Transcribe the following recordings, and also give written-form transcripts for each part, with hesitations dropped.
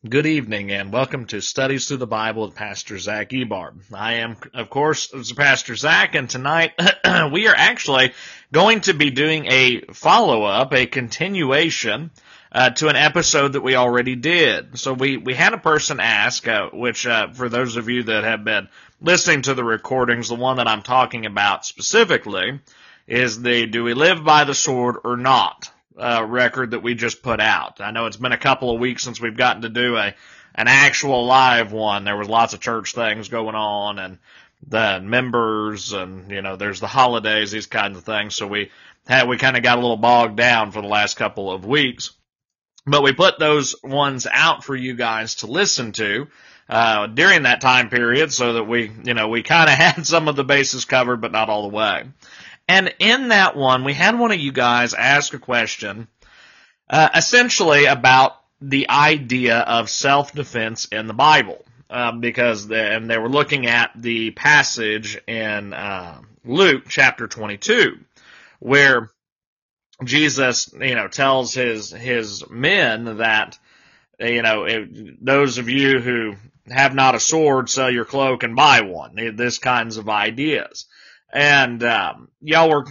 Good evening and welcome to Studies Through the Bible with Pastor Zach Ebarb. I am, of course, Pastor Zach, and tonight we are actually going to be doing a follow-up, a continuation to an episode that we already did. So we had a person ask, which for those of you that have been listening to the recordings, the one that I'm talking about specifically is the Do We Live by the Sword or Not? Record that we just put out. I know it's been a couple of weeks since we've gotten to do an actual live one. There was lots of church things going on and the members and, there's the holidays, these kinds of things. So we kind of got a little bogged down for the last couple of weeks. But we put those ones out for you guys to listen to during that time period so that we kind of had some of the bases covered, but not all the way. And in that one, we had one of you guys ask a question, essentially about the idea of self-defense in the Bible, because they were looking at the passage in Luke chapter 22, where Jesus, tells his men that, those of you who have not a sword, sell your cloak and buy one. This kinds of ideas. And y'all were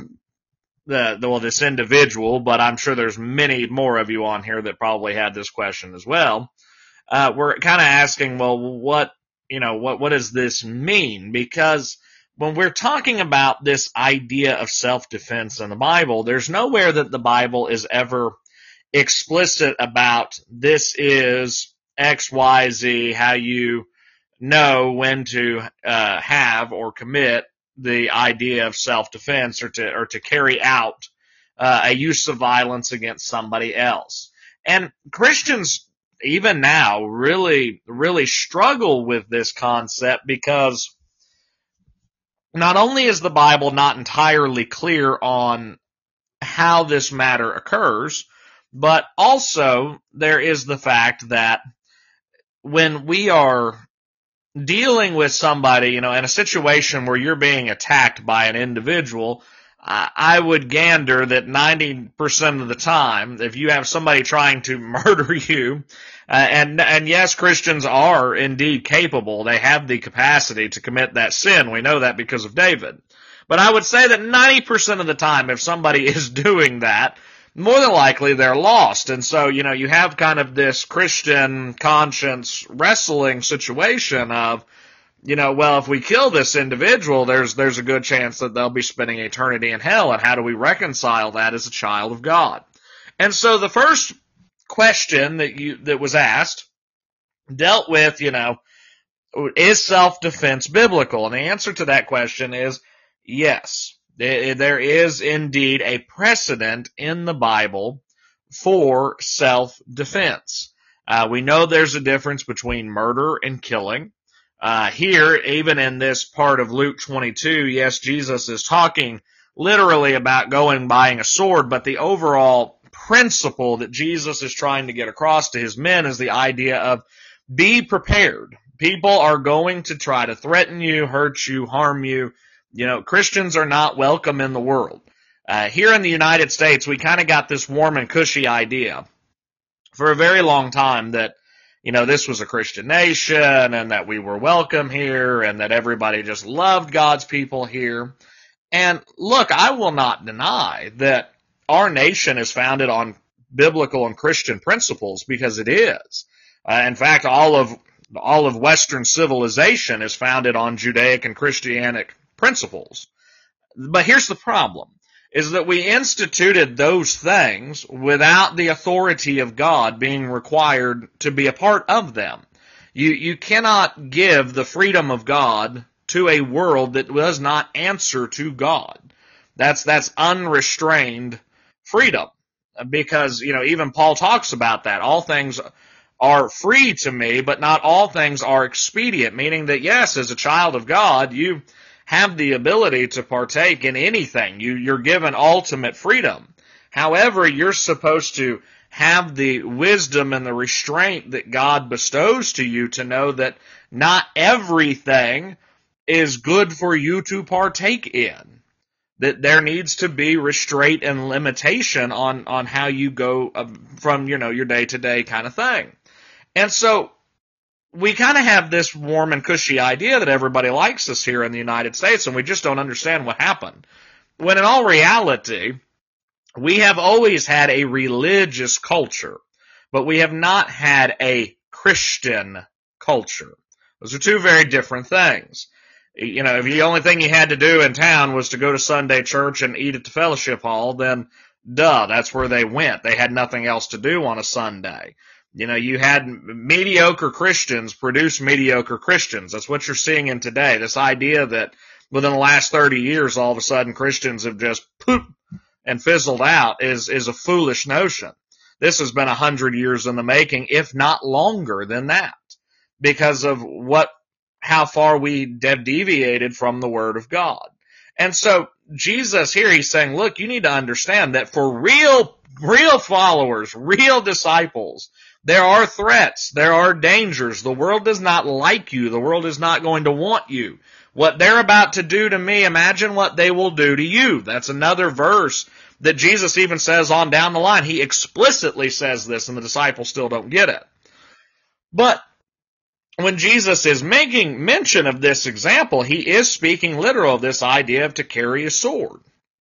this individual, but I'm sure there's many more of you on here that probably had this question as well. We're kind of asking, well, what does this mean? Because when we're talking about this idea of self-defense in the Bible, there's nowhere that the Bible is ever explicit about this is X, Y, Z, how you know when to have or commit the idea of self-defense or to carry out a use of violence against somebody else. And Christians, even now, really, really struggle with this concept because not only is the Bible not entirely clear on how this matter occurs, but also there is the fact that when we are dealing with somebody, in a situation where you're being attacked by an individual, I would gander that 90% of the time, if you have somebody trying to murder you, and yes, Christians are indeed capable, they have the capacity to commit that sin. We know that because of David. But I would say that 90% of the time, if somebody is doing that, more than likely they're lost. And so, you have kind of this Christian conscience wrestling situation of, well, if we kill this individual, there's a good chance that they'll be spending eternity in hell. And how do we reconcile that as a child of God? And so the first question that was asked dealt with, is self-defense biblical? And the answer to that question is yes. There is indeed a precedent in the Bible for self-defense. We know there's a difference between murder and killing. Here, even in this part of Luke 22, yes, Jesus is talking literally about going buying a sword, but the overall principle that Jesus is trying to get across to his men is the idea of be prepared. People are going to try to threaten you, hurt you, harm you. Christians are not welcome in the world. Here in the United States, we kind of got this warm and cushy idea for a very long time that, this was a Christian nation and that we were welcome here and that everybody just loved God's people here. And look, I will not deny that our nation is founded on biblical and Christian principles because it is. In fact, all of Western civilization is founded on Judaic and Christianic principles. But here's the problem, is that we instituted those things without the authority of God being required to be a part of them. You cannot give the freedom of God to a world that does not answer to God. That's unrestrained freedom. Because, even Paul talks about that. All things are free to me, but not all things are expedient, meaning that yes, as a child of God, you have the ability to partake in anything. You're given ultimate freedom. However, you're supposed to have the wisdom and the restraint that God bestows to you to know that not everything is good for you to partake in. That there needs to be restraint and limitation on how you go from, your day-to-day kind of thing. And so we kind of have this warm and cushy idea that everybody likes us here in the United States, and we just don't understand what happened. When in all reality, we have always had a religious culture, but we have not had a Christian culture. Those are two very different things. You know, if the only thing you had to do in town was to go to Sunday church and eat at the fellowship hall, then that's where they went. They had nothing else to do on a Sunday. You know, you had mediocre Christians produce mediocre Christians. That's what you're seeing in today. This idea that within the last 30 years, all of a sudden Christians have just poop and fizzled out is a foolish notion. This has been 100 years in the making, if not longer than that, because of how far we have deviated from the Word of God. And so Jesus here, he's saying, look, you need to understand that for real followers, real disciples, there are threats, there are dangers. The world does not like you. The world is not going to want you. What they're about to do to me, imagine what they will do to you. That's another verse that Jesus even says on down the line. He explicitly says this, and the disciples still don't get it. But when Jesus is making mention of this example, he is speaking literal of this idea of to carry a sword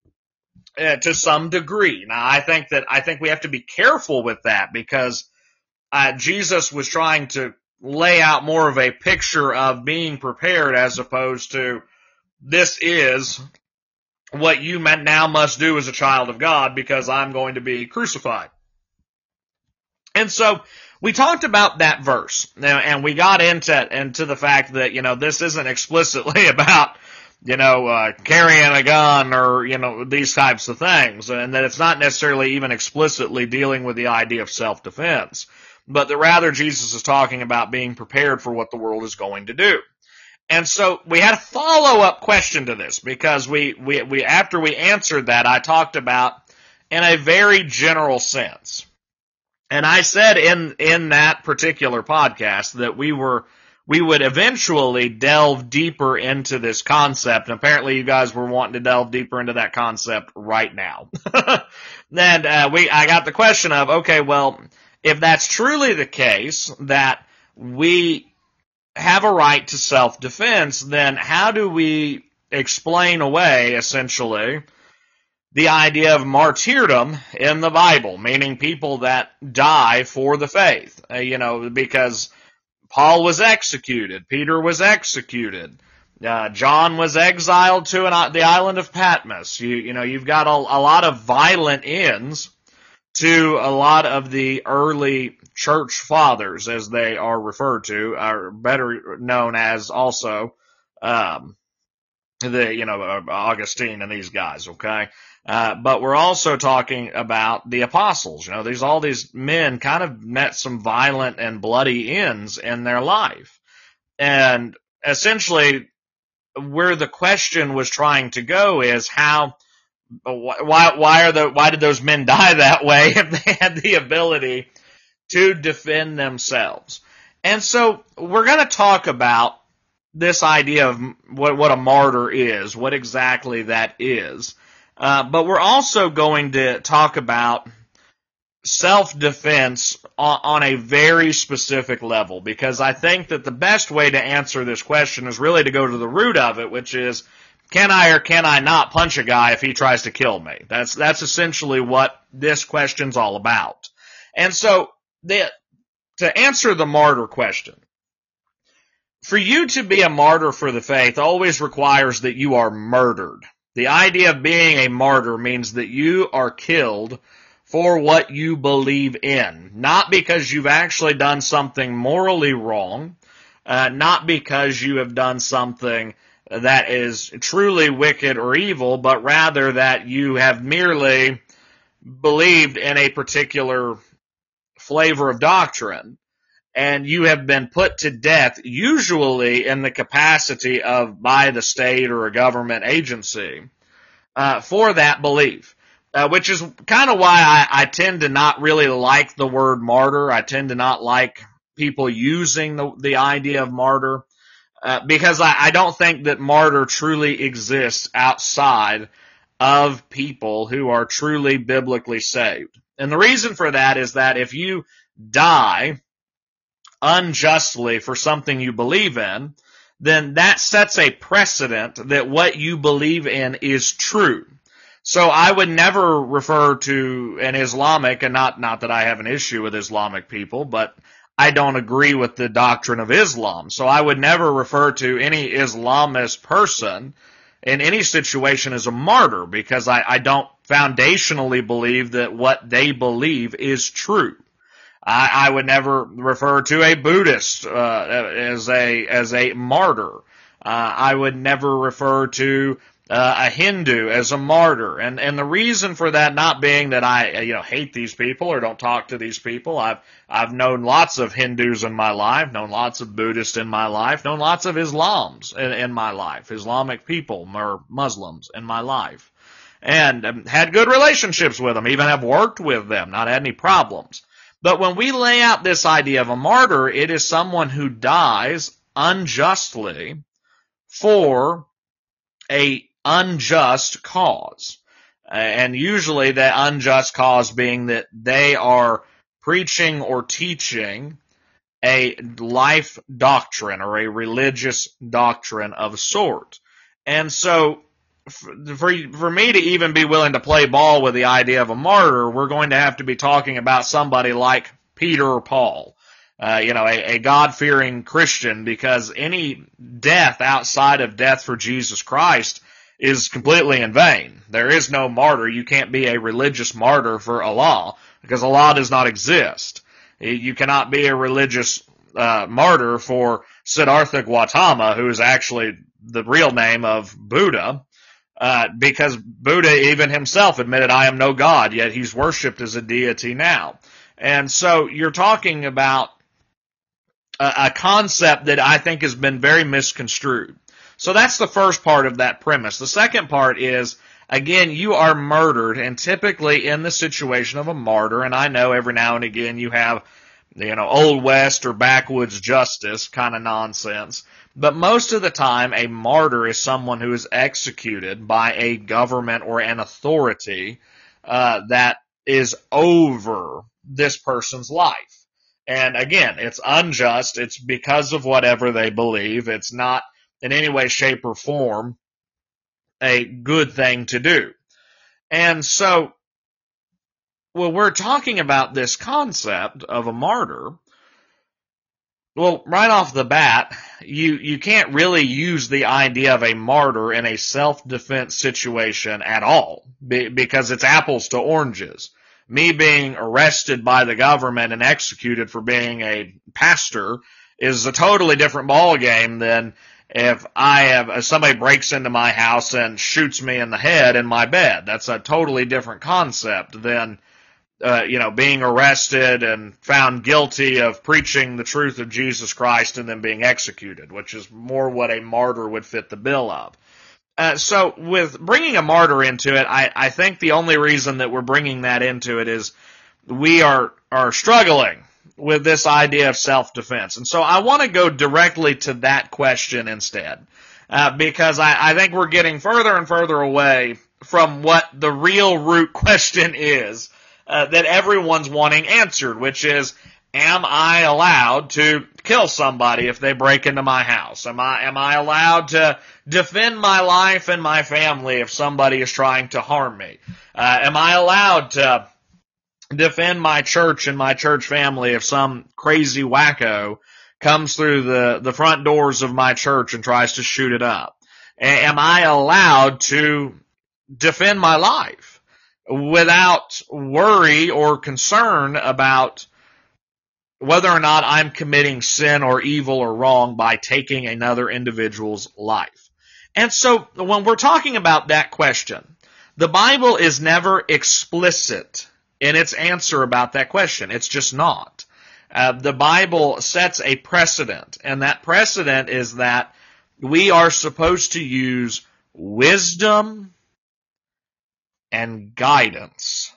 to some degree. Now, I think we have to be careful with that, because Jesus was trying to lay out more of a picture of being prepared, as opposed to this is what you now must do as a child of God, because I'm going to be crucified. And so we talked about that verse, and we got into the fact that, you know, this isn't explicitly about, you know, carrying a gun or, you know, these types of things, and that it's not necessarily even explicitly dealing with the idea of self-defense, but that rather Jesus is talking about being prepared for what the world is going to do. And so we had a follow-up question to this, because we after we answered that, I talked about in a very general sense. And I said in that particular podcast that we would eventually delve deeper into this concept. And apparently you guys were wanting to delve deeper into that concept right now. And I got the question of, okay, well, if that's truly the case, that we have a right to self-defense, then how do we explain away, essentially, the idea of martyrdom in the Bible, meaning people that die for the faith? You know, because Paul was executed, Peter was executed, John was exiled to the island of Patmos. You know, you've got a lot of violent ends to a lot of the early church fathers, as they are referred to, are better known as also Augustine and these guys, okay? But we're also talking about the apostles. You know, all these men kind of met some violent and bloody ends in their life. And essentially, where the question was trying to go is why did those men die that way if they had the ability to defend themselves? And so we're going to talk about this idea of what a martyr is, what exactly that is. But we're also going to talk about self-defense on a very specific level, because I think that the best way to answer this question is really to go to the root of it, which is, can I or can I not punch a guy if he tries to kill me? That's essentially what this question's all about. And so, to answer the martyr question, for you to be a martyr for the faith always requires that you are murdered. The idea of being a martyr means that you are killed for what you believe in, not because you've actually done something morally wrong, not because you have done something that is truly wicked or evil, but rather that you have merely believed in a particular flavor of doctrine, and you have been put to death, usually in the capacity of by the state or a government agency, for that belief. Which is kind of why I tend to not really like the word martyr. I tend to not like people using the idea of martyr, because I don't think that martyr truly exists outside of people who are truly biblically saved. And the reason for that is that if you die unjustly for something you believe in, then that sets a precedent that what you believe in is true. So I would never refer to an Islamic, and not that I have an issue with Islamic people, but I don't agree with the doctrine of Islam. So I would never refer to any Islamist person in any situation as a martyr, because I don't foundationally believe that what they believe is true. I would never refer to a Buddhist as a martyr. I would never refer to a Hindu as a martyr, and the reason for that not being that I hate these people or don't talk to these people. I've known lots of Hindus in my life, known lots of Buddhists in my life, known lots of Islams in my life, Islamic people or Muslims in my life, and had good relationships with them, even have worked with them, not had any problems. But when we lay out this idea of a martyr, it is someone who dies unjustly for a unjust cause. And usually that unjust cause being that they are preaching or teaching a life doctrine or a religious doctrine of a sort. And so for me to even be willing to play ball with the idea of a martyr, we're going to have to be talking about somebody like Peter or Paul, a God-fearing Christian, because any death outside of death for Jesus Christ is completely in vain. There is no martyr. You can't be a religious martyr for Allah, because Allah does not exist. You cannot be a religious martyr for Siddhartha Gautama, who is actually the real name of Buddha, because Buddha even himself admitted, I am no God, yet he's worshipped as a deity now. And so you're talking about a concept that I think has been very misconstrued. So that's the first part of that premise. The second part is, again, you are murdered, and typically in the situation of a martyr, and I know every now and again you have, Old West or backwoods justice kind of nonsense, but most of the time a martyr is someone who is executed by a government or an authority that is over this person's life. And again, it's unjust. It's because of whatever they believe. It's not in any way, shape, or form a good thing to do. And so, when we're talking about this concept of a martyr, well, right off the bat, you can't really use the idea of a martyr in a self-defense situation at all, because it's apples to oranges. Me being arrested by the government and executed for being a pastor is a totally different ballgame than if somebody breaks into my house and shoots me in the head in my bed. That's a totally different concept than, being arrested and found guilty of preaching the truth of Jesus Christ and then being executed, which is more what a martyr would fit the bill of. So with bringing a martyr into it, I think the only reason that we're bringing that into it is we are struggling with this idea of self-defense. And so I want to go directly to that question instead, because I think we're getting further and further away from what the real root question is that everyone's wanting answered, which is, am I allowed to kill somebody if they break into my house? Am I allowed to defend my life and my family if somebody is trying to harm me? Am I allowed to defend my church and my church family if some crazy wacko comes through the front doors of my church and tries to shoot it up? Am I allowed to defend my life without worry or concern about whether or not I'm committing sin or evil or wrong by taking another individual's life? And so when we're talking about that question, the Bible is never explicit in its answer about that question. It's just not. The Bible sets a precedent, and that precedent is that we are supposed to use wisdom and guidance.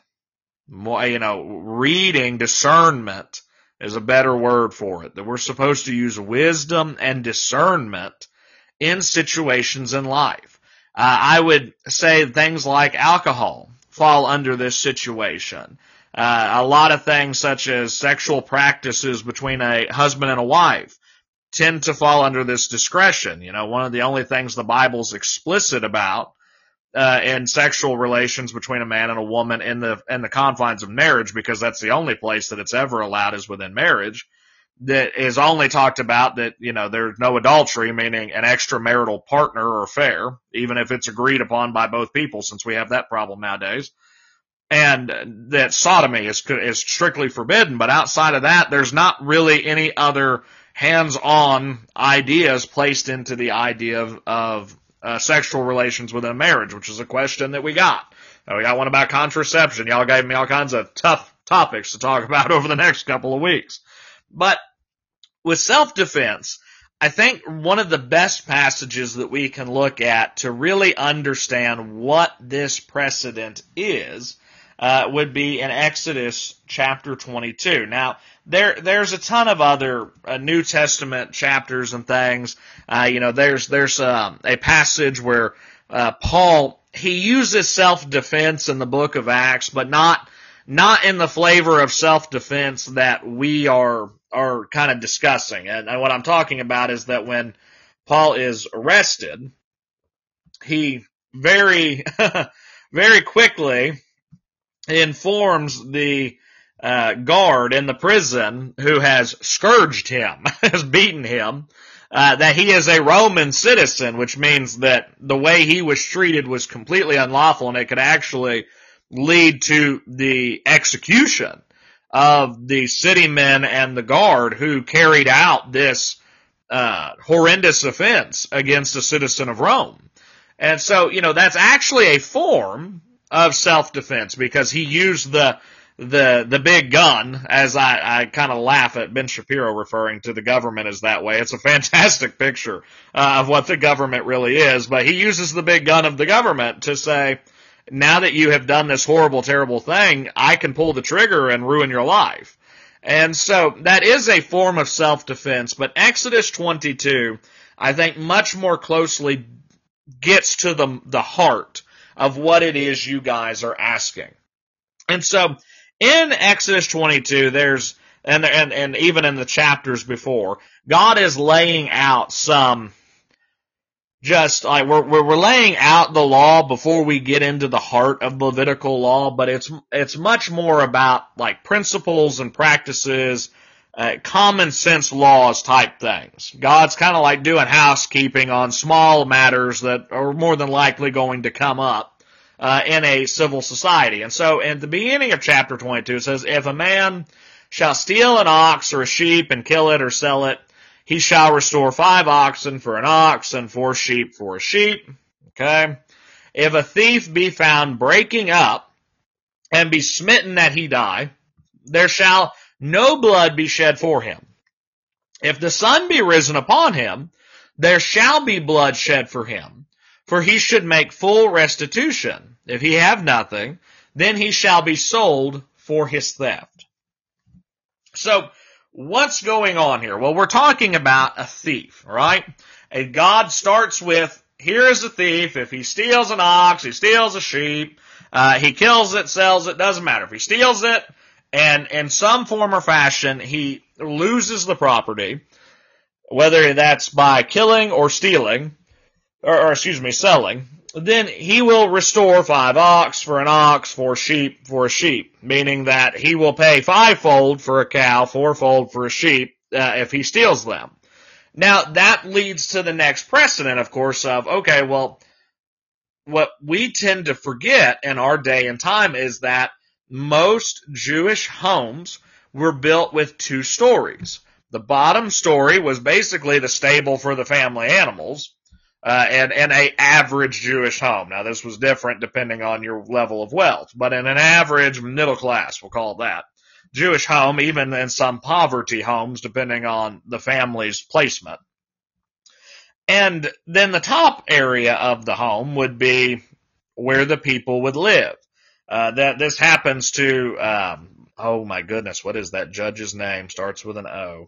Reading, discernment is a better word for it. That we're supposed to use wisdom and discernment in situations in life. I would say things like alcohol fall under this situation. A lot of things such as sexual practices between a husband and a wife tend to fall under this discretion. One of the only things the Bible's explicit about in sexual relations between a man and a woman in the confines of marriage, because that's the only place that it's ever allowed is within marriage, that is only talked about that, there's no adultery, meaning an extramarital partner or affair, even if it's agreed upon by both people, since we have that problem nowadays. And that sodomy is strictly forbidden. But outside of that, there's not really any other hands-on ideas placed into the idea of sexual relations within a marriage, which is a question that we got. We got one about contraception. Y'all gave me all kinds of tough topics to talk about over the next couple of weeks. But with self-defense, I think one of the best passages that we can look at to really understand what this precedent is would be in Exodus chapter 22. Now, there's a ton of other New Testament chapters and things. There's a passage where Paul, he uses self-defense in the book of Acts, but not in the flavor of self-defense that we are kind of discussing. And what I'm talking about is that when Paul is arrested, he very, very quickly informs the guard in the prison who has scourged him, has beaten him, that he is a Roman citizen, which means that the way he was treated was completely unlawful, and it could actually lead to the execution of the city men and the guard who carried out this horrendous offense against a citizen of Rome. And so, that's actually a form of self-defense, because he used the big gun, as I kind of laugh at Ben Shapiro referring to the government as that way. It's a fantastic picture of what the government really is, but he uses the big gun of the government to say, now that you have done this horrible, terrible thing, I can pull the trigger and ruin your life. And so that is a form of self-defense, but Exodus 22, I think, much more closely gets to the heart of what it is you guys are asking. And so in Exodus 22, there's, and even in the chapters before, God is laying out some, just like we're laying out the law before we get into the heart of Levitical law, but it's much more about like principles and practices, common sense laws type things. God's kind of like doing housekeeping on small matters that are more than likely going to come up in a civil society. And so in the beginning of chapter 22, it says, if a man shall steal an ox or a sheep and kill it or sell it, he shall restore 5 oxen for an ox and 4 sheep for a sheep. Okay. If a thief be found breaking up and be smitten that he die, there shall no blood be shed for him. If the sun be risen upon him, there shall be blood shed for him, for he should make full restitution. If he have nothing, then he shall be sold for his theft. So, what's going on here? Well, we're talking about a thief, right? And God starts with, here is a thief. If he steals an ox, he steals a sheep, he kills it, sells it, doesn't matter. If he steals it, and in some form or fashion, he loses the property, whether that's by killing or stealing, or selling, then he will restore 5 ox for an ox, 4 sheep for a sheep, meaning that he will pay 5-fold for a cow, 4-fold for a sheep, if he steals them. Now, that leads to the next precedent, of course, of, okay, well, what we tend to forget in our day and time is that most Jewish homes were built with 2 stories. The bottom story was basically the stable for the family animals, and an average Jewish home. Now, this was different depending on your level of wealth, but in an average middle class, we'll call it that, Jewish home, even in some poverty homes, depending on the family's placement. And then the top area of the home would be where the people would live. This happens to, oh my goodness, what is that judge's name? Starts with an O.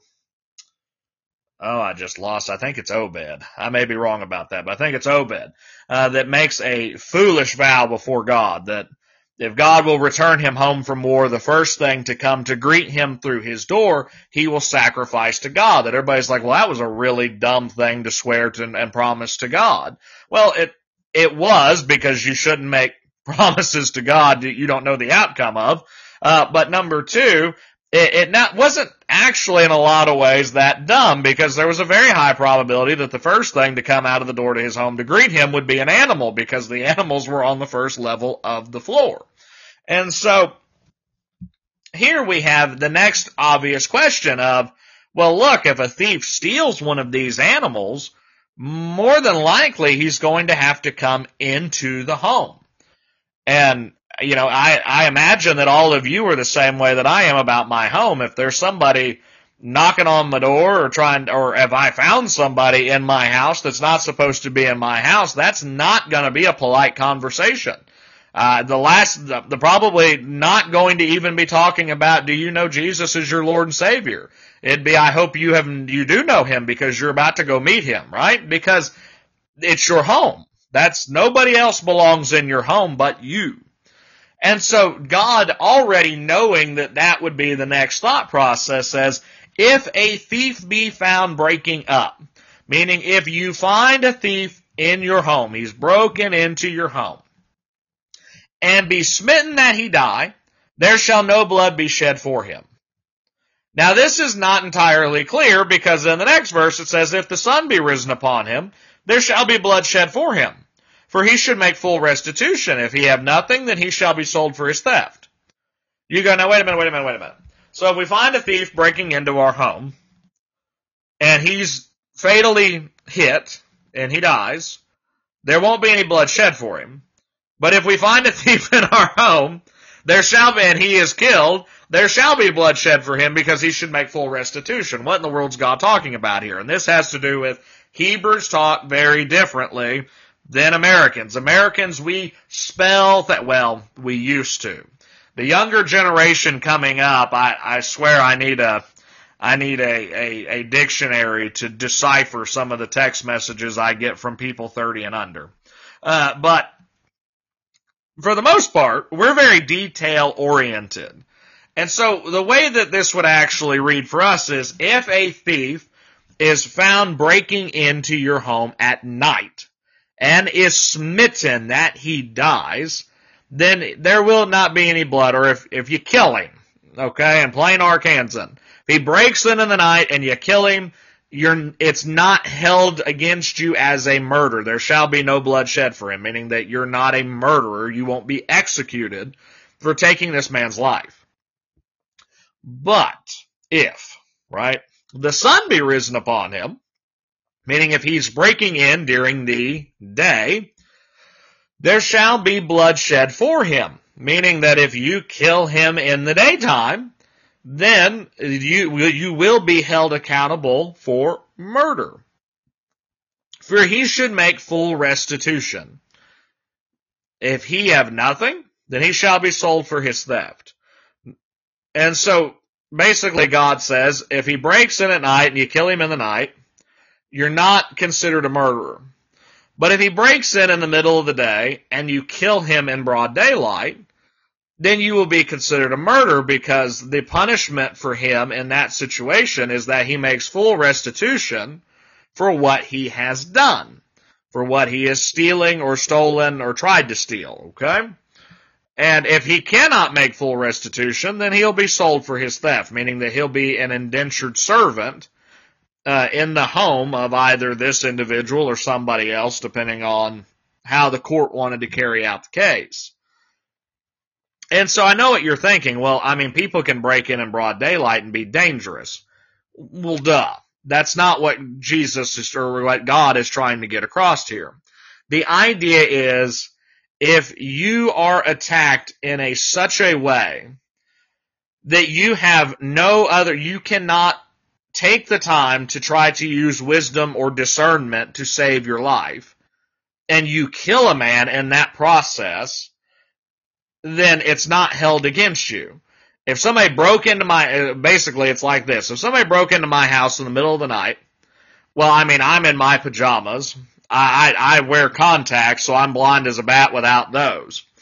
Oh, I just lost. I think it's Obed. I may be wrong about that, but I think it's Obed, that makes a foolish vow before God that If God will return him home from war, the first thing to come to greet him through his door, he will sacrifice to God. That everybody's like, well, that was a really dumb thing to swear to and promise to God. Well, it was, because you shouldn't make promises to God that you don't know the outcome of. But number two, it wasn't actually in a lot of ways that dumb, because there was a very high probability that the first thing to come out of the door to his home to greet him would be an animal, because the animals were on the first level of the floor. And so here we have the next obvious question of, well, look, if a thief steals one of these animals, more than likely he's going to have to come into the home. And I imagine that all of you are the same way that I am about my home. If there's somebody knocking on my door or if I found somebody in my house that's not supposed to be in my house, that's not going to be a polite conversation. Probably not going to even be talking about, do you know Jesus is your Lord and Savior? It'd be, I hope you do know him, because you're about to go meet him, right? Because it's your home. Nobody else belongs in your home but you. And so God, already knowing that would be the next thought process, says, if a thief be found breaking up, meaning if you find a thief in your home, he's broken into your home, and be smitten that he die, there shall no blood be shed for him. Now this is not entirely clear, because in the next verse it says, if the sun be risen upon him, there shall be blood shed for him. For he should make full restitution. If he have nothing, then he shall be sold for his theft. You go, now wait a minute. So if we find a thief breaking into our home, and he's fatally hit, and he dies, there won't be any blood shed for him. But if we find a thief in our home, and he is killed, there shall be blood shed for him, because he should make full restitution. What in the world's God talking about here? And this has to do with Hebrews talk very differently than Americans. Americans, we spell we used to. The younger generation coming up, I swear I need a dictionary to decipher some of the text messages I get from people 30 and under. But for the most part, we're very detail oriented. And so the way that this would actually read for us is, if a thief is found breaking into your home at night, and is smitten that he dies, then there will not be any blood. Or if you kill him, okay, in plain Arkansan, if he breaks in the night and you kill him, it's not held against you as a murder. There shall be no blood shed for him, meaning that you're not a murderer. You won't be executed for taking this man's life. But if, right, the sun be risen upon him, meaning if he's breaking in during the day, there shall be blood shed for him. Meaning that if you kill him in the daytime, then you will be held accountable for murder. For he should make full restitution. If he have nothing, then he shall be sold for his theft. And so, basically God says, if he breaks in at night and you kill him in the night, you're not considered a murderer. But if he breaks in the middle of the day and you kill him in broad daylight, then you will be considered a murderer, because the punishment for him in that situation is that he makes full restitution for what he has done, for what he is stealing or stolen or tried to steal, okay? And if he cannot make full restitution, then he'll be sold for his theft, meaning that he'll be an indentured servant in the home of either this individual or somebody else, depending on how the court wanted to carry out the case. And so I know what you're thinking. Well, I mean, people can break in broad daylight and be dangerous. Well, duh. That's not what or what God is trying to get across here. The idea is, if you are attacked in such a way that you cannot take the time to try to use wisdom or discernment to save your life, and you kill a man in that process, then it's not held against you. If somebody broke into basically it's like this. If somebody broke into my house in the middle of the night, well, I mean, I'm in my pajamas. I wear contacts, so I'm blind as a bat without those.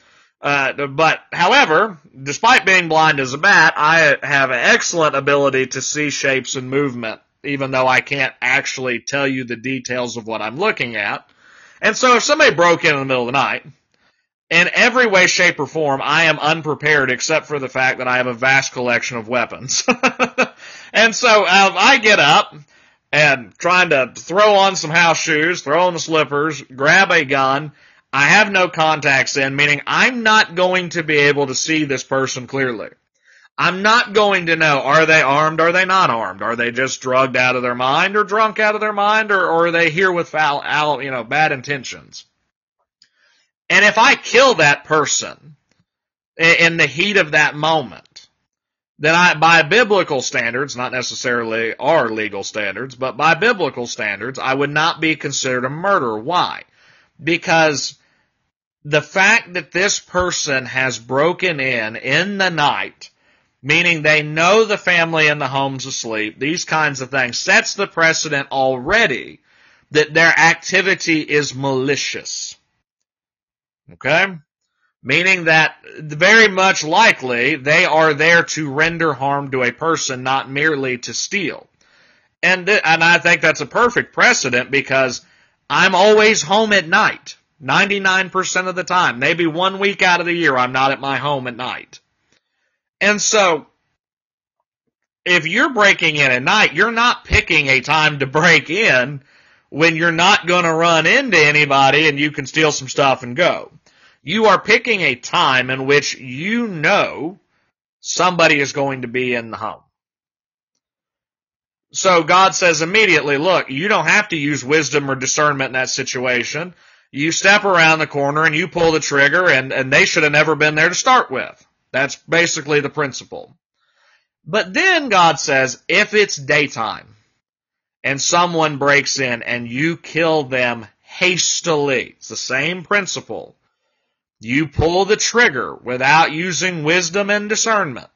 But, however, despite being blind as a bat, I have an excellent ability to see shapes and movement, even though I can't actually tell you the details of what I'm looking at. And so if somebody broke in the middle of the night, in every way, shape, or form, I am unprepared except for the fact that I have a vast collection of weapons. And so I get up and trying to throw on some house shoes, throw on the slippers, grab a gun. I have no contacts in, meaning I'm not going to be able to see this person clearly. I'm not going to know, are they armed, are they not armed? Are they just drugged out of their mind or drunk out of their mind, or are they here with bad intentions? And if I kill that person in the heat of that moment, then by biblical standards, not necessarily our legal standards, but by biblical standards, I would not be considered a murderer. Why? Because the fact that this person has broken in the night, meaning they know the family in the home's asleep, these kinds of things, sets the precedent already that their activity is malicious. Okay? Meaning that very much likely they are there to render harm to a person, not merely to steal. And I think that's a perfect precedent because I'm always home at night. 99% of the time. Maybe 1 week out of the year I'm not at my home at night. And so, if you're breaking in at night, you're not picking a time to break in when you're not going to run into anybody and you can steal some stuff and go. You are picking a time in which you know somebody is going to be in the home. So God says immediately, look, you don't have to use wisdom or discernment in that situation. You step around the corner and you pull the trigger, and they should have never been there to start with. That's basically the principle. But then God says, if it's daytime and someone breaks in and you kill them hastily, it's the same principle. You pull the trigger without using wisdom and discernment,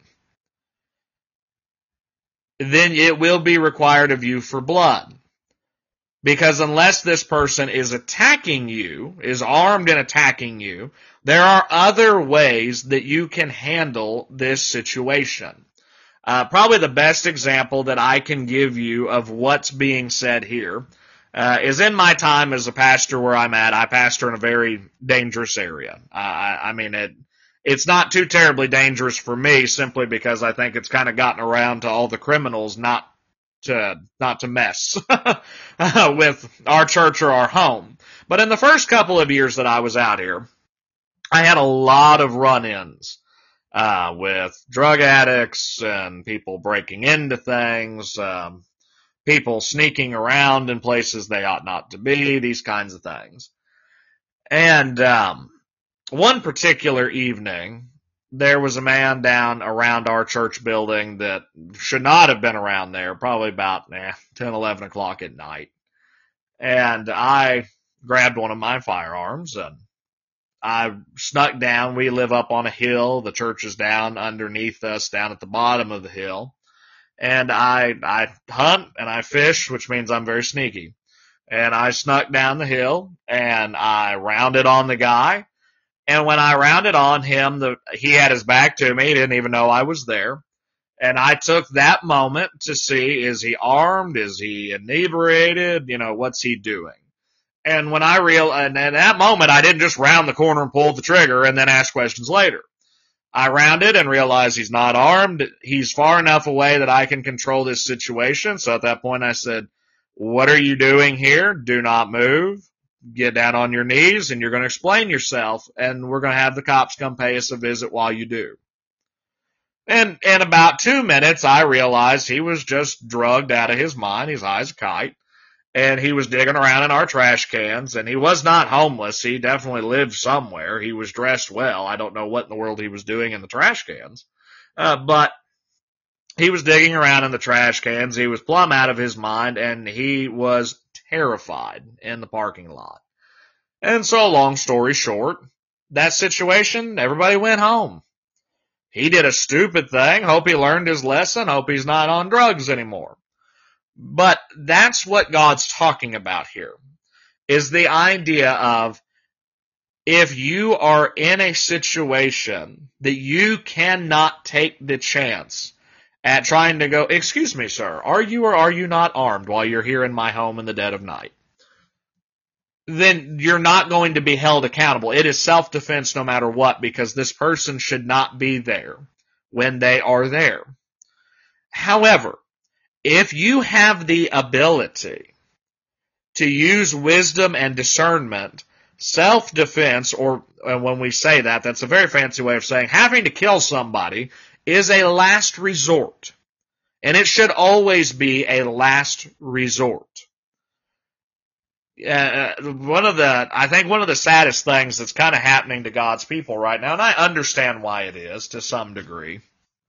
then it will be required of you for blood. Because unless this person is attacking you, is armed and attacking you, there are other ways that you can handle this situation. Probably the best example that I can give you of what's being said here is in my time as a pastor where I'm at. I pastor in a very dangerous area. It's not too terribly dangerous for me simply because I think it's kind of gotten around to all the criminals not to mess with our church or our home. But in the first couple of years that I was out here, I had a lot of run-ins with drug addicts and people breaking into things, people sneaking around in places they ought not to be, these kinds of things. And one particular evening, there was a man down around our church building that should not have been around there, probably about 10, 11 o'clock at night. And I grabbed one of my firearms and I snuck down. We live up on a hill. The church is down underneath us, down at the bottom of the hill. And I hunt and I fish, which means I'm very sneaky. And I snuck down the hill and I rounded on the guy. And when I rounded on him, he had his back to me. He didn't even know I was there. And I took that moment to see, is he armed? Is he inebriated? What's he doing? And when and at that moment, I didn't just round the corner and pull the trigger and then ask questions later. I rounded and realized he's not armed. He's far enough away that I can control this situation. So at that point, I said, what are you doing here? Do not move. Get down on your knees and you're going to explain yourself, and we're going to have the cops come pay us a visit while you do. And in about 2 minutes, I realized he was just drugged out of his mind. His eyes a kite. And he was digging around in our trash cans, and he was not homeless. He definitely lived somewhere. He was dressed well. I don't know what in the world he was doing in the trash cans. But he was digging around in the trash cans. He was plumb out of his mind, and he was terrified in the parking lot. And so, long story short, that situation, everybody went home. He did a stupid thing. Hope he learned his lesson. Hope he's not on drugs anymore. But that's what God's talking about here, is the idea of if you are in a situation that you cannot take the chance at trying to go, excuse me, sir, are you or are you not armed while you're here in my home in the dead of night? Then you're not going to be held accountable. It is self-defense no matter what, because this person should not be there when they are there. However, if you have the ability to use wisdom and discernment, self-defense, or when we say that, that's a very fancy way of saying having to kill somebody is a last resort. And it should always be a last resort. I think one of the saddest things that's kind of happening to God's people right now, and I understand why it is to some degree,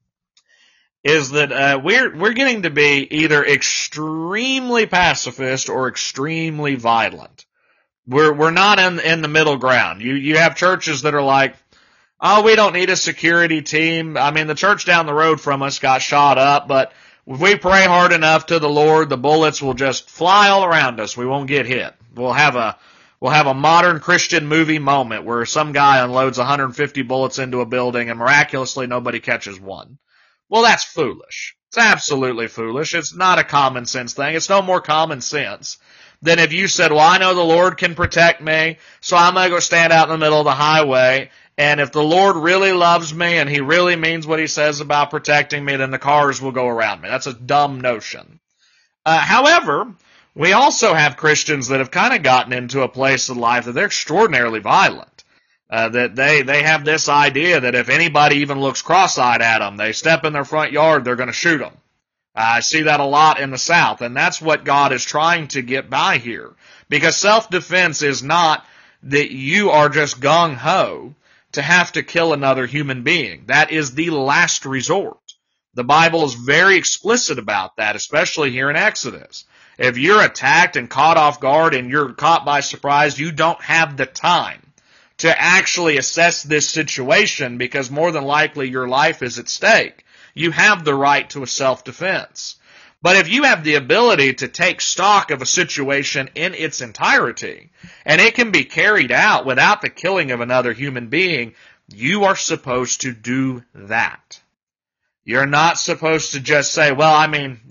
is that we're getting to be either extremely pacifist or extremely violent. We're not in the middle ground. You have churches that are like, oh, we don't need a security team. I mean, the church down the road from us got shot up, but if we pray hard enough to the Lord, the bullets will just fly all around us. We won't get hit. We'll have a modern Christian movie moment where some guy unloads 150 bullets into a building and miraculously nobody catches one. Well, that's foolish. It's absolutely foolish. It's not a common sense thing. It's no more common sense than if you said, well, I know the Lord can protect me, so I'm going to go stand out in the middle of the highway, and if the Lord really loves me and He really means what He says about protecting me, then the cars will go around me. That's a dumb notion. However, we also have Christians that have kind of gotten into a place in life that they're extraordinarily violent. That they have this idea that if anybody even looks cross-eyed at them, they step in their front yard, they're going to shoot them. I see that a lot in the South, and that's what God is trying to get by here. Because self-defense is not that you are just gung-ho to have to kill another human being. That is the last resort. The Bible is very explicit about that, especially here in Exodus. If you're attacked and caught off guard and you're caught by surprise, you don't have the time to actually assess this situation because more than likely your life is at stake. You have the right to a self-defense. But if you have the ability to take stock of a situation in its entirety, and it can be carried out without the killing of another human being, you are supposed to do that. You're not supposed to just say, well, I mean,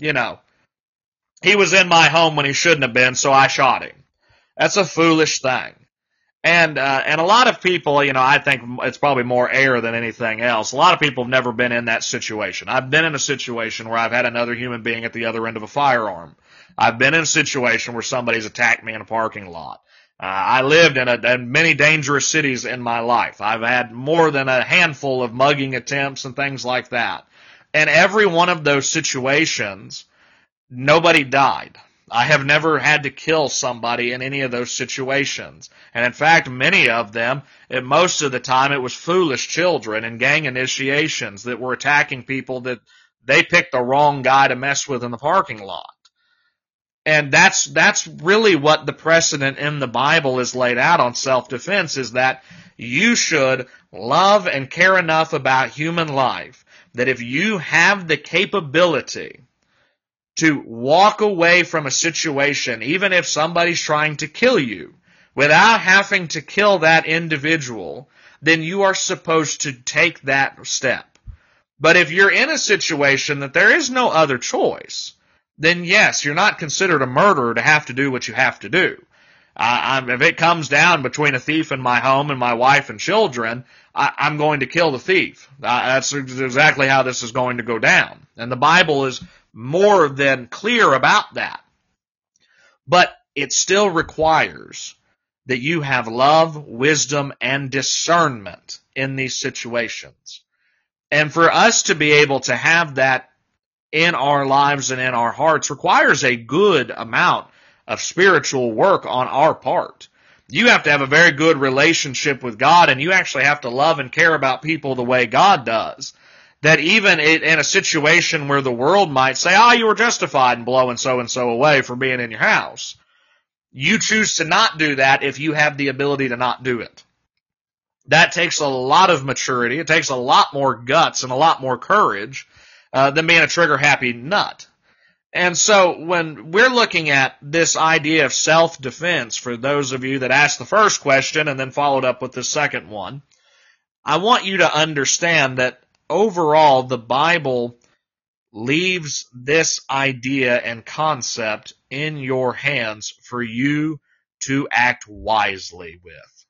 he was in my home when he shouldn't have been, so I shot him. That's a foolish thing. And a lot of people, I think it's probably more air than anything else. A lot of people have never been in that situation. I've been in a situation where I've had another human being at the other end of a firearm. I've been in a situation where somebody's attacked me in a parking lot. I lived in many dangerous cities in my life. I've had more than a handful of mugging attempts and things like that. And every one of those situations, nobody died. I have never had to kill somebody in any of those situations. And in fact, many of them, and most of the time, it was foolish children and gang initiations that were attacking people that they picked the wrong guy to mess with in the parking lot. And that's really what the precedent in the Bible is laid out on self-defense, is that you should love and care enough about human life that if you have the capability to walk away from a situation, even if somebody's trying to kill you, without having to kill that individual, then you are supposed to take that step. But if you're in a situation that there is no other choice, then yes, you're not considered a murderer to have to do what you have to do. If it comes down between a thief in my home and my wife and children, I'm going to kill the thief. That's exactly how this is going to go down. And the Bible is more than clear about that. But it still requires that you have love, wisdom, and discernment in these situations. And for us to be able to have that in our lives and in our hearts requires a good amount of spiritual work on our part. You have to have a very good relationship with God, and you actually have to love and care about people the way God does. That even in a situation where the world might say, you were justified in blowing so-and-so away for being in your house, you choose to not do that if you have the ability to not do it. That takes a lot of maturity. It takes a lot more guts and a lot more courage than being a trigger-happy nut. And so when we're looking at this idea of self-defense, for those of you that asked the first question and then followed up with the second one, I want you to understand that overall the Bible leaves this idea and concept in your hands for you to act wisely with.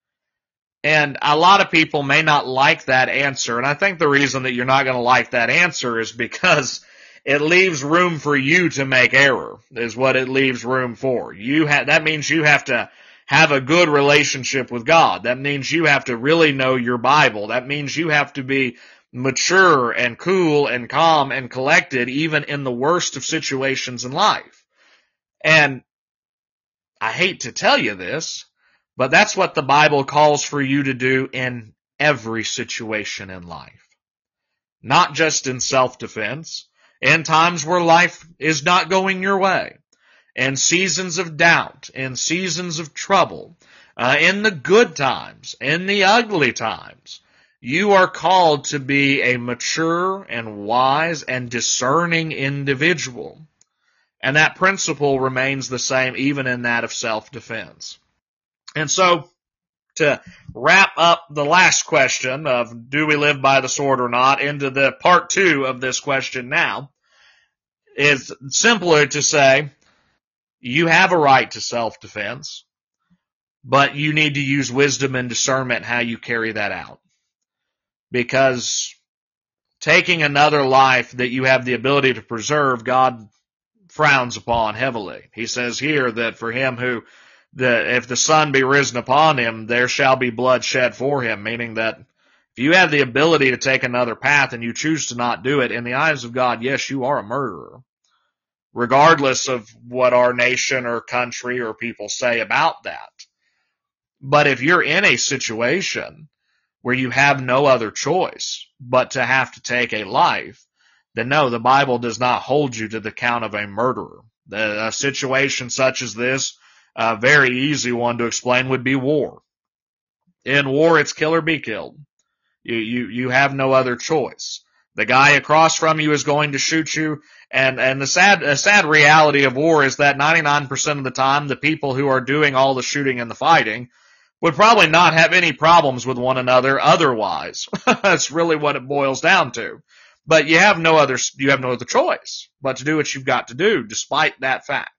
And a lot of people may not like that answer, and I think the reason that you're not going to like that answer is because it leaves room for you to make error, is what it leaves room for. That means you have to have a good relationship with God. That means you have to really know your Bible. That means you have to be mature and cool and calm and collected even in the worst of situations in life. And I hate to tell you this, but that's what the Bible calls for you to do in every situation in life. Not just in self-defense, in times where life is not going your way, in seasons of doubt, in seasons of trouble, in the good times, in the ugly times. You are called to be a mature and wise and discerning individual. And that principle remains the same even in that of self-defense. And so, to wrap up the last question of do we live by the sword or not into the part 2 of this question now, is simpler to say you have a right to self-defense, but you need to use wisdom and discernment how you carry that out. Because taking another life that you have the ability to preserve, God frowns upon heavily. He says here that for him if the sun be risen upon him, there shall be blood shed for him, meaning that if you have the ability to take another path and you choose to not do it, in the eyes of God, yes, you are a murderer, regardless of what our nation or country or people say about that. But if you're in a situation where you have no other choice but to have to take a life, then no, the Bible does not hold you to the count of a murderer. A situation such as this, a very easy one to explain would be war. In war, it's kill or be killed. You have no other choice. The guy across from you is going to shoot you, and the sad reality of war is that 99% of the time, the people who are doing all the shooting and the fighting would probably not have any problems with one another otherwise. That's really what it boils down to. But you have no other choice but to do what you've got to do, despite that fact.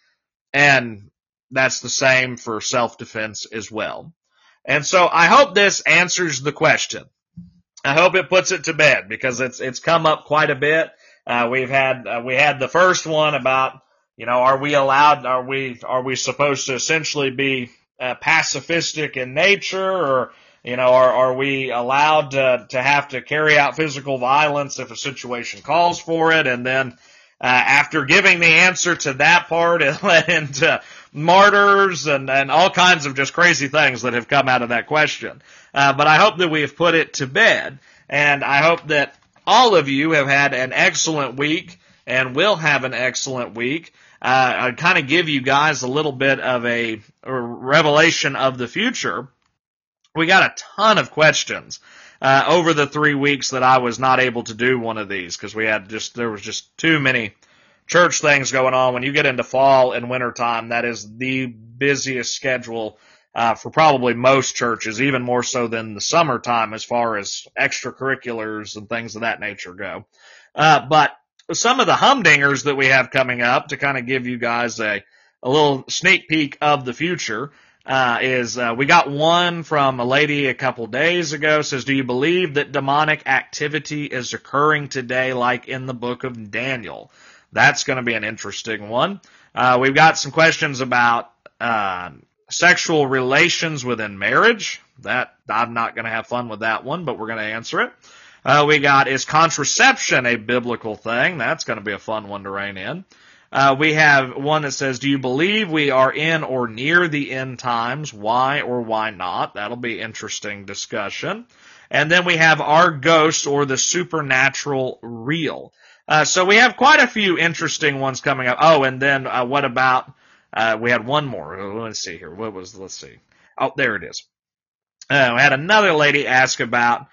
And that's the same for self-defense as well. And so I hope this answers the question. I hope it puts it to bed because it's come up quite a bit. We had the first one about, are we supposed to essentially be pacifistic in nature, or are we allowed to have to carry out physical violence if a situation calls for it? And then after giving the answer to that part, it led into martyrs and all kinds of just crazy things that have come out of that question. But I hope that we have put it to bed, and I hope that all of you have had an excellent week and will have an excellent week. I kind of give you guys a little bit of a revelation of the future. We got a ton of questions over the 3 weeks that I was not able to do one of these because there was just too many church things going on. When you get into fall and winter time, that is the busiest schedule for probably most churches, even more so than the summertime as far as extracurriculars and things of that nature go. But some of the humdingers that we have coming up, to kind of give you guys a little sneak peek of the future, is we got one from a lady a couple days ago. Says, do you believe that demonic activity is occurring today like in the book of Daniel? That's going to be an interesting one. We've got some questions about sexual relations within marriage. That I'm not going to have fun with that one, but we're going to answer it. We got, is contraception a biblical thing? That's going to be a fun one to rein in. We have one that says, do you believe we are in or near the end times? Why or why not? That'll be interesting discussion. And then we have, are ghosts or the supernatural real? So we have quite a few interesting ones coming up. Oh, and then what about, we had one more. Let's see here. Let's see. Oh, there it is. We had another lady ask about,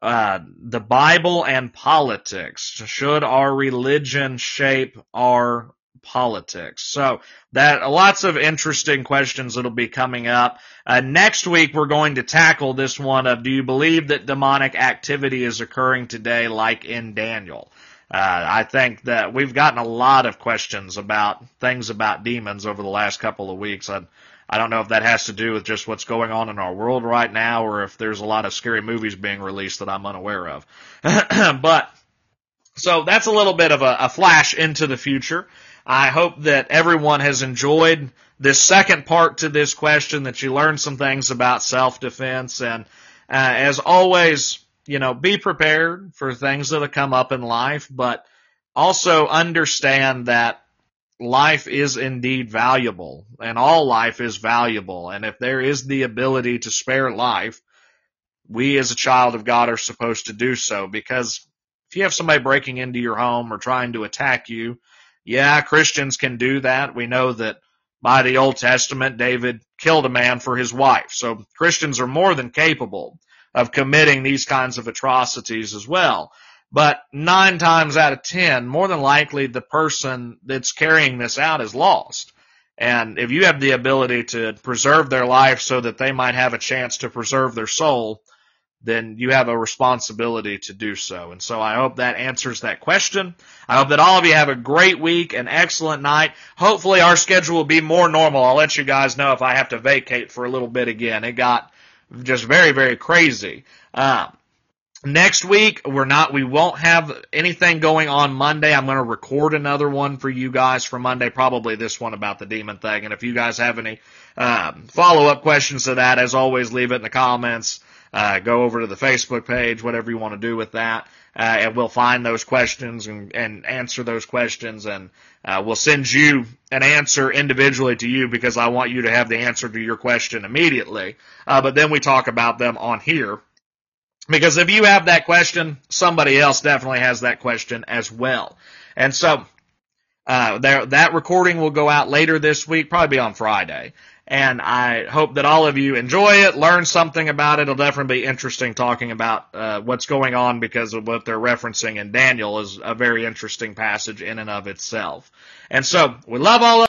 the Bible and politics. Should our religion shape our politics? So that lots of interesting questions that'll be coming up. Next week we're going to tackle this one of, do you believe that demonic activity is occurring today like in Daniel? I think that we've gotten a lot of questions about things about demons over the last couple of weeks. I don't know if that has to do with just what's going on in our world right now, or if there's a lot of scary movies being released that I'm unaware of. But, so that's a little bit of a flash into the future. I hope that everyone has enjoyed this second part to this question, that you learned some things about self-defense, and as always, be prepared for things that'll come up in life, but also understand that life is indeed valuable, and all life is valuable, and if there is the ability to spare life, we as a child of God are supposed to do so, because if you have somebody breaking into your home or trying to attack you, yeah, Christians can do that. We know that by the Old Testament, David killed a man for his wife, so Christians are more than capable of committing these kinds of atrocities as well. But 9 times out of 10, more than likely, the person that's carrying this out is lost. And if you have the ability to preserve their life so that they might have a chance to preserve their soul, then you have a responsibility to do so. And so I hope that answers that question. I hope that all of you have a great week, an excellent night. Hopefully our schedule will be more normal. I'll let you guys know if I have to vacate for a little bit again. It got just very, very crazy. Next week, we won't have anything going on Monday. I'm going to record another one for you guys for Monday, probably this one about the demon thing. And if you guys have any follow-up questions to that, as always, leave it in the comments. Go over to the Facebook page, whatever you want to do with that. And we'll find those questions and answer those questions. And we'll send you an answer individually to you, because I want you to have the answer to your question immediately. But then we talk about them on here. Because if you have that question, somebody else definitely has that question as well. And so that recording will go out later this week, probably on Friday. And I hope that all of you enjoy it, learn something about it. It'll definitely be interesting talking about what's going on, because of what they're referencing in Daniel is a very interesting passage in and of itself. And so we love all of